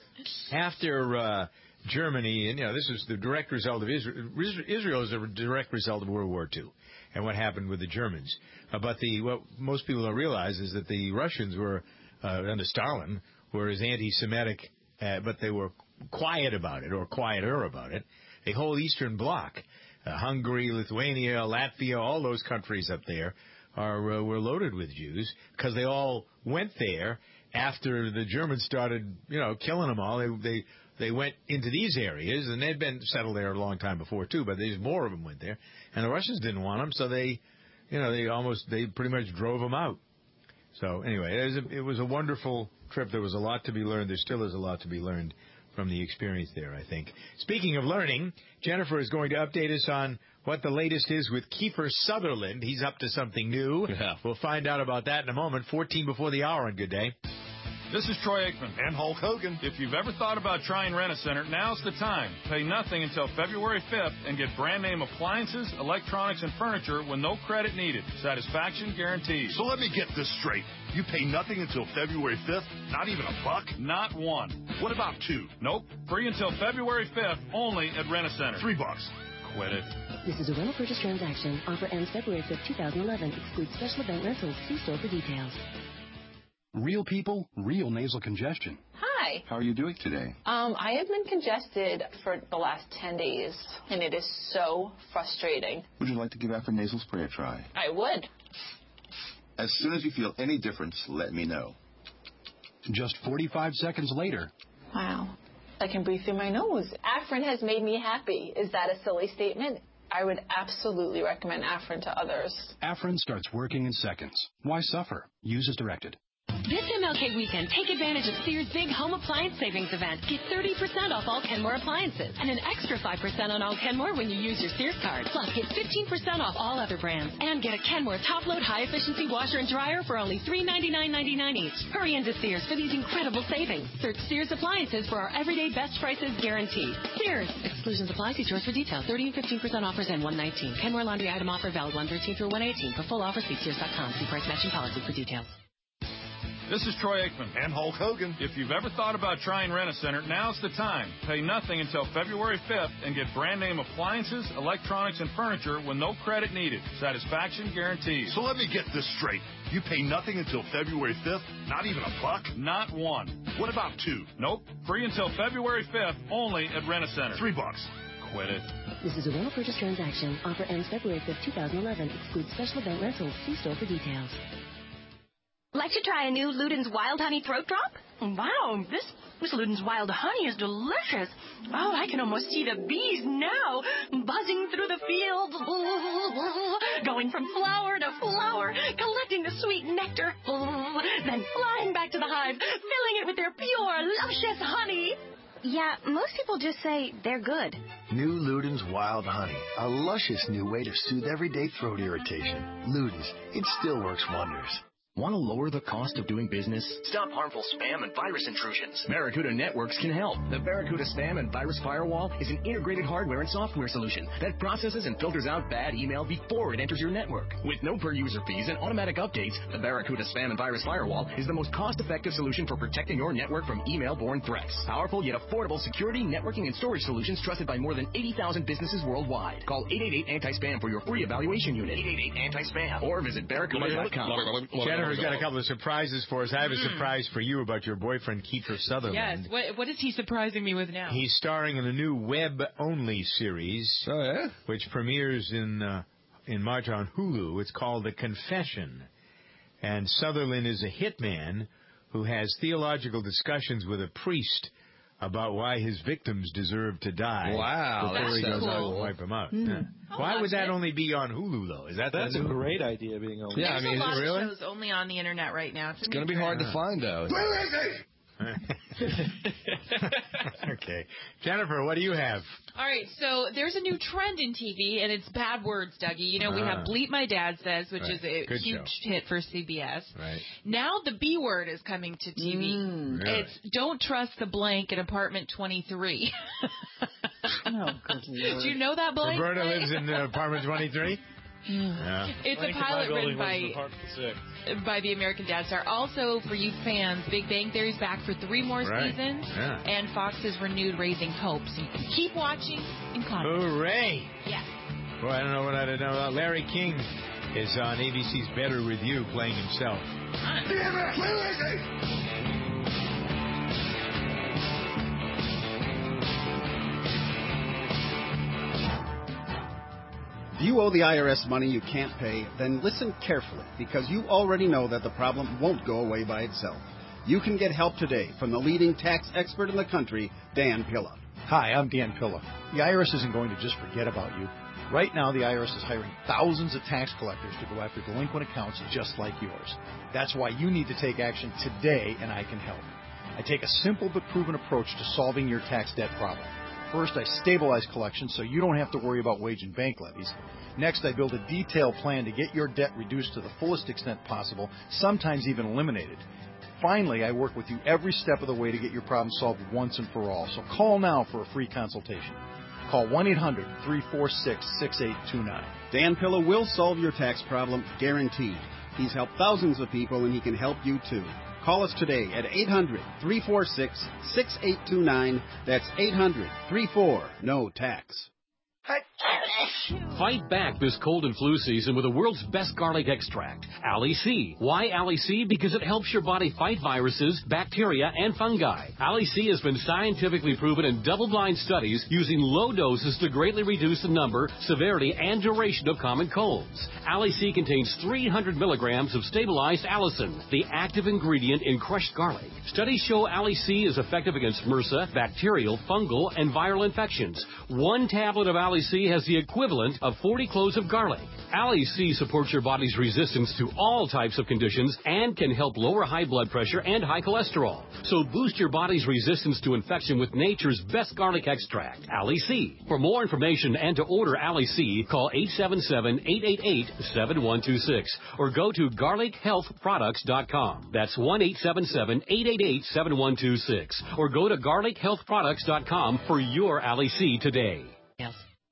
S2: after Germany, and this is the direct result of Israel. Israel is a direct result of World War II and what happened with the Germans. But what most people don't realize is that the Russians were under Stalin were as anti-Semitic, but they were quiet about it or quieter about it. The whole Eastern Bloc, Hungary, Lithuania, Latvia, all those countries up there were loaded with Jews because they all went there after the Germans started, killing them all. They went into these areas, and they'd been settled there a long time before too. But there's more of them went there, and the Russians didn't want them, so they pretty much drove them out. So anyway, it was a wonderful trip. There was a lot to be learned. There still is a lot to be learned from the experience there, I think. Speaking of learning, Jennifer is going to update us on what the latest is with Kiefer Sutherland. He's up to something new.
S3: Yeah.
S2: We'll find out about that in a moment. 14 before the hour on Good Day.
S9: This is Troy Aikman.
S22: And Hulk Hogan.
S9: If you've ever thought about trying Rent-A-Center, now's the time. Pay nothing until February 5th and get brand name appliances, electronics, and furniture with no credit needed. Satisfaction guaranteed.
S22: So let me get this straight. You pay nothing until February 5th? Not even $1?
S9: Not one.
S22: What about 2?
S9: Nope. Free until February 5th only at Rent-A-Center.
S22: $3.
S9: Quit it.
S12: This is a rental purchase transaction. Offer ends February 5th, 2011. Excludes special event rentals. See store for details.
S14: Real people, real nasal congestion.
S16: Hi.
S14: How are you doing today?
S16: I have been congested for the last 10 days, and it is so frustrating.
S14: Would you like to give Afrin nasal spray a try?
S16: I would.
S14: As soon as you feel any difference, let me know. Just 45 seconds later.
S16: Wow. I can breathe through my nose. Afrin has made me happy. Is that a silly statement? I would absolutely recommend Afrin to others.
S14: Afrin starts working in seconds. Why suffer? Use as directed.
S24: This MLK weekend, take advantage of Sears' big home appliance savings event. Get 30% off all Kenmore appliances and an extra 5% on all Kenmore when you use your Sears card. Plus, get 15% off all other brands and get a Kenmore top-load high-efficiency washer and dryer for only $399.99 each. Hurry into Sears for these incredible savings. Search Sears appliances for our everyday best prices guaranteed. Sears. Exclusions apply. See stores for details. 30 and 15% offers and 119. Kenmore laundry item offer valid 113 through 118. For full offer, see Sears.com. See price matching policy for details.
S9: This is Troy Aikman.
S22: And Hulk Hogan.
S9: If you've ever thought about trying Rent-A-Center, now's the time. Pay nothing until February 5th and get brand name appliances, electronics, and furniture with no credit needed. Satisfaction guaranteed.
S22: So let me get this straight. You pay nothing until February 5th? Not even $1?
S9: Not one.
S22: What about 2?
S9: Nope. Free until February 5th only at Rent-A-Center.
S22: $3.
S9: Quit it.
S12: This is a rental purchase transaction. Offer ends February 5th, 2011. Excludes special event rentals. See store for details.
S24: Like to try a new Luden's Wild Honey Throat Drop? Wow, this Luden's Wild Honey is delicious. Oh, I can almost see the bees now, buzzing through the fields, going from flower to flower, collecting the sweet nectar, then flying back to the hive, filling it with their pure, luscious honey. Yeah, most people just say they're good.
S8: New Luden's Wild Honey, a luscious new way to soothe everyday throat irritation. Luden's, it still works wonders.
S25: Want to lower the cost of doing business? Stop harmful spam and virus intrusions. Barracuda Networks can help. The Barracuda Spam and Virus Firewall is an integrated hardware and software solution that processes and filters out bad email before it enters your network. With no per-user fees and automatic updates, the Barracuda Spam and Virus Firewall is the most cost-effective solution for protecting your network from email-borne threats. Powerful yet affordable security, networking, and storage solutions trusted by more than 80,000 businesses worldwide. Call 888-ANTI-SPAM for your free evaluation unit. 888-ANTI-SPAM. Or visit barracuda.com.
S2: Jennifer's got a couple of surprises for us. I have a surprise for you about your boyfriend, Kiefer Sutherland.
S4: Yes. What is he surprising me with now?
S2: He's starring in a new web-only series.
S3: Oh, yeah?
S2: Which premieres in March on Hulu. It's called The Confession. And Sutherland is a hitman who has theological discussions with a priest about why his victims deserve to die.
S3: Wow,
S2: before he goes
S3: cool.
S2: out and wipe them out. Yeah. Why would that only be on Hulu, though?
S6: That's a great idea, being on Hulu.
S2: Yeah,
S4: There's
S2: I mean,
S4: a lot
S2: is it really?
S4: of shows only on the internet right now.
S3: It's going to be hard to find, though.
S2: Okay. Jennifer, what do you have?
S4: All right, so there's a new trend in TV, and it's bad words, Dougie. You know, we have Bleep My Dad Says, which is a huge hit for CBS.
S2: Right.
S4: Now the B word is coming to TV.
S2: Really?
S4: It's Don't Trust the Blank in Apartment 23.
S5: Oh, good Lord.
S4: Do you know that blank?
S2: Roberta lives in Apartment 23?
S4: Yeah. It's a pilot written by the American Dad Star. Also, for you fans, Big Bang Theory's back for 3 more seasons, and Fox has renewed Raising Hope. So you can keep watching in confidence.
S2: Hooray!
S4: Yeah.
S2: Well, I don't know what I know about. Larry King is on ABC's Better With You playing himself.
S15: If you owe the IRS money you can't pay, then listen carefully, because you already know that the problem won't go away by itself. You can get help today from the leading tax expert in the country, Dan Pilla.
S17: Hi, I'm Dan Pilla. The IRS isn't going to just forget about you. Right now, the IRS is hiring thousands of tax collectors to go after delinquent accounts just like yours. That's why you need to take action today, and I can help. I take a simple but proven approach to solving your tax debt problem. First, I stabilize collections so you don't have to worry about wage and bank levies. Next, I build a detailed plan to get your debt reduced to the fullest extent possible, sometimes even eliminated. Finally, I work with you every step of the way to get your problem solved once and for all. So call now for a free consultation. Call 1-800-346-6829.
S15: Dan Pilla will solve your tax problem, guaranteed. He's helped thousands of people, and he can help you too. Call us today at 800-346-6829. That's 800-34-NO-TAX.
S18: Fight back this cold and flu season with the world's best garlic extract, Ali C. Why Ali C? Because it helps your body fight viruses, bacteria, and fungi. Ali C has been scientifically proven in double-blind studies using low doses to greatly reduce the number, severity, and duration of common colds. Ali C contains 300 milligrams of stabilized allicin, the active ingredient in crushed garlic. Studies show Ali C is effective against MRSA, bacterial, fungal, and viral infections. 1 tablet of Ali C has the equivalent of 40 cloves of garlic. Ali C supports your body's resistance to all types of conditions and can help lower high blood pressure and high cholesterol. So boost your body's resistance to infection with nature's best garlic extract, Ali C. For more information and to order Ali C, call 877-888-7126 or go to garlichealthproducts.com. That's 1-877-888-7126 or go to garlichealthproducts.com for your Ali C today. Yes.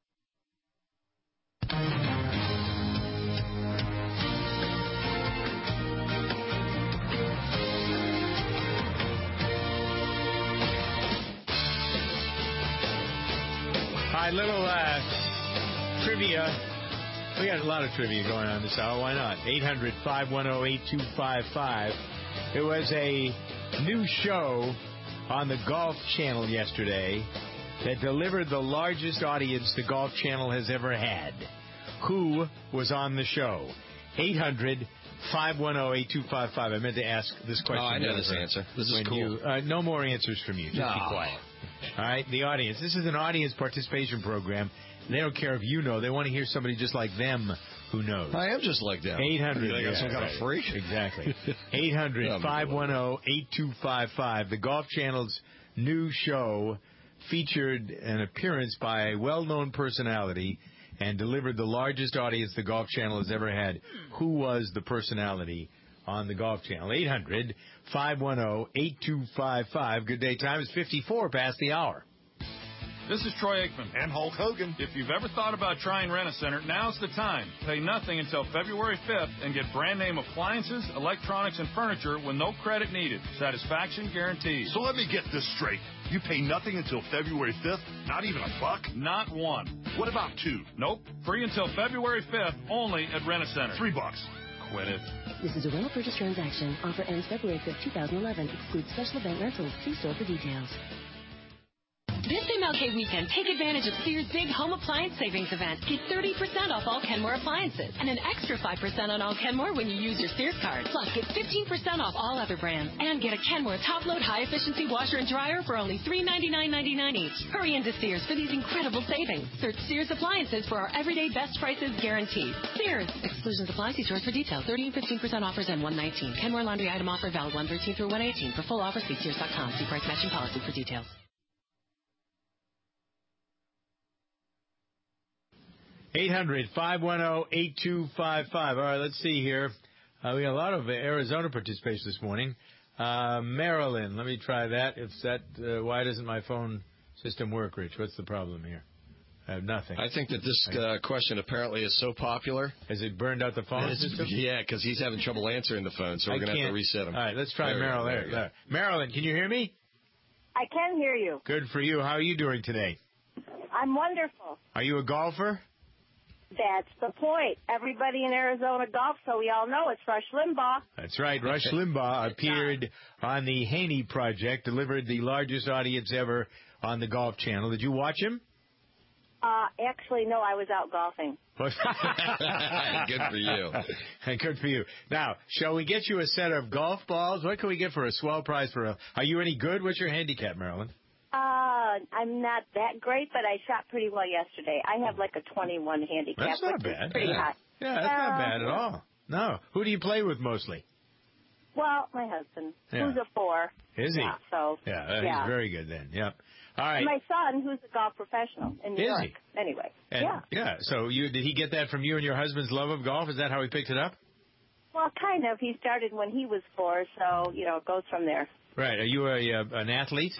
S2: Hi, little trivia. We got a lot of trivia going on this hour. Why not? 800-510-8255. It was a new show on the Golf Channel yesterday that delivered the largest audience the Golf Channel has ever had. Who was on the show? 800-510-8255. I meant to ask this question.
S3: Oh, I know this answer. This is cool.
S2: No more answers from you. Just be quiet. All right, the audience. This is an audience participation program. They don't care if you know. They want to hear somebody just like them who knows.
S3: I am just like them.
S2: 800.
S3: You think I'm some kind of freak?
S2: Exactly. 800-510-8255. The Golf Channel's new show featured an appearance by a well-known personality and delivered the largest audience the Golf Channel has ever had. Who was the personality on the Golf Channel? 800-510-8255. Good day time is 54 past the hour.
S9: This is Troy Aikman.
S22: And Hulk Hogan.
S9: If you've ever thought about trying Rent-A-Center, now's the time. Pay nothing until February 5th and get brand name appliances, electronics, and furniture with no credit needed. Satisfaction guaranteed.
S22: So let me get this straight. You pay nothing until February 5th? Not even $1?
S9: Not one.
S22: What about 2?
S9: Nope. Free until February 5th only at Rent-A-Center.
S22: $3.
S9: Quit it.
S12: This is a rental purchase transaction. Offer ends February 5th, 2011. Excludes special event rentals. See store for details.
S24: This MLK weekend, take advantage of Sears' big home appliance savings event. Get 30% off all Kenmore appliances and an extra 5% on all Kenmore when you use your Sears card. Plus, get 15% off all other brands and get a Kenmore top-load high-efficiency washer and dryer for only $399.99 each. Hurry into Sears for these incredible savings. Search Sears appliances for our everyday best prices guaranteed. Sears. Exclusions apply. See stores for details. 30 and 15% offers and 119. Kenmore laundry item offer valid 113 through 118. For full offer, see Sears.com. See price matching policy for details.
S2: (800)510-8255. All right, let's see here. We got a lot of Arizona participation this morning. Maryland, let me try that. Why doesn't my phone system work, Rich? What's the problem here? I have nothing.
S3: I think that this question apparently is so popular.
S2: Has it burned out the phone system?
S3: Yeah, because he's having trouble answering the phone, so we're going to have to reset him.
S2: All right, let's try Maryland. Maryland, can you hear me?
S1: I can hear you.
S2: Good for you. How are you doing today?
S1: I'm wonderful.
S2: Are you a golfer?
S1: That's the point. Everybody in Arizona golfs, so we all know it's Rush Limbaugh.
S2: That's right. Rush Limbaugh appeared on the Haney Project, delivered the largest audience ever on the Golf Channel. Did you watch him?
S1: Actually, no, I was out golfing.
S3: Good for you.
S2: Good for you. Now, shall we get you a set of golf balls? What can we get for a swell prize Are you any good? What's your handicap, Maryland?
S1: I'm not that great, but I shot pretty well yesterday. I have like a 21 handicap.
S2: That's not bad.
S1: Pretty high.
S2: Yeah, that's not bad at all. No. Who do you play with mostly?
S1: Well, my husband, who's a 4.
S2: Is he?
S1: Yeah, so.
S2: Yeah, he's very good then. Yep. All right.
S1: And my son, who's a golf professional in New York. Anyway.
S2: Yeah. So did he get that from you and your husband's love of golf? Is that how he picked it up?
S1: Well, kind of. He started when he was 4, so, it goes from there.
S2: Right. Are you an athlete?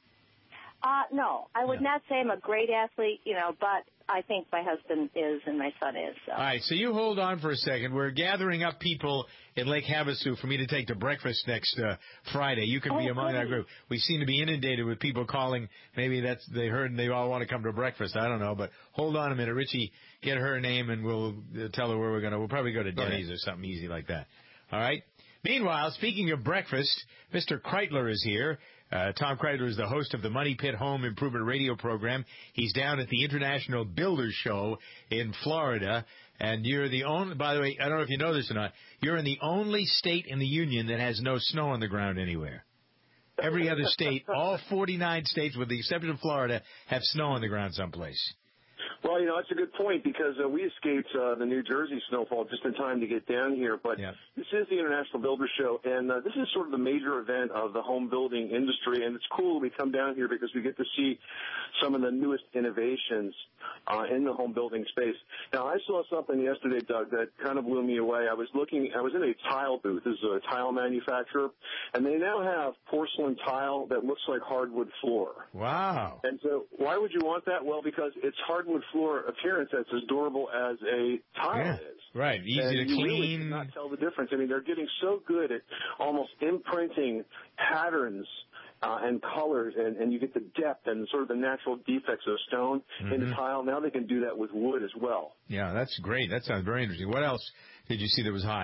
S1: No, I would not say I'm a great athlete, but I think my husband is and my son is. So.
S2: All right, so you hold on for a second. We're gathering up people in Lake Havasu for me to take to breakfast next Friday. You can be among that group. We seem to be inundated with people calling. Maybe they heard and they all want to come to breakfast. I don't know, but hold on a minute. Richie, get her name and we'll tell her where we're going to. We'll probably go to Denny's or something easy like that. All right? Meanwhile, speaking of breakfast, Mr. Kreitler is here. Tom Kreitler is the host of the Money Pit Home Improvement Radio Program. He's down at the International Builders Show in Florida. And you're the only, by the way, I don't know if you know this or not, you're in the only state in the union that has no snow on the ground anywhere. Every other state, all 49 states with the exception of Florida, have snow on the ground someplace.
S19: Well, that's a good point because we escaped the New Jersey snowfall just in time to get down here. But This is the International Builder Show, and this is sort of the major event of the home building industry. And it's cool we come down here because we get to see some of the newest innovations in the home building space. Now, I saw something yesterday, Doug, that kind of blew me away. I was in a tile booth. This is a tile manufacturer, and they now have porcelain tile that looks like hardwood floor.
S2: Wow.
S19: And so why would you want that? Well, because it's hardwood floor appearance that's as durable as a tile is.
S2: Right, easy to
S19: you
S2: clean.
S19: Really cannot tell the difference. I mean, they're getting so good at almost imprinting patterns and colors, and you get the depth and sort of the natural defects of stone in the tile. Now they can do that with wood as well.
S2: Yeah, that's great. That sounds very interesting. What else did you see that was hot?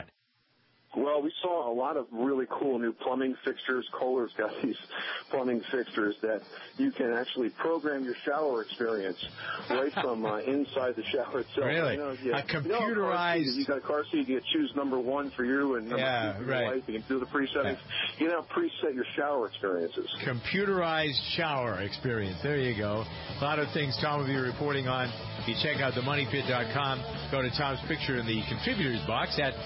S19: Well, we saw a lot of really cool new plumbing fixtures. Kohler's got these plumbing fixtures that you can actually program your shower experience right from inside the shower itself.
S2: Really? A computerized...
S19: You got a car seat, you choose number 1 for you and number 2 for your wife. You can do the presettings. You now preset your shower experiences.
S2: Computerized shower experience. There you go. A lot of things Tom will be reporting on. You check out themoneypit.com. Go to Tom's picture in the contributors box at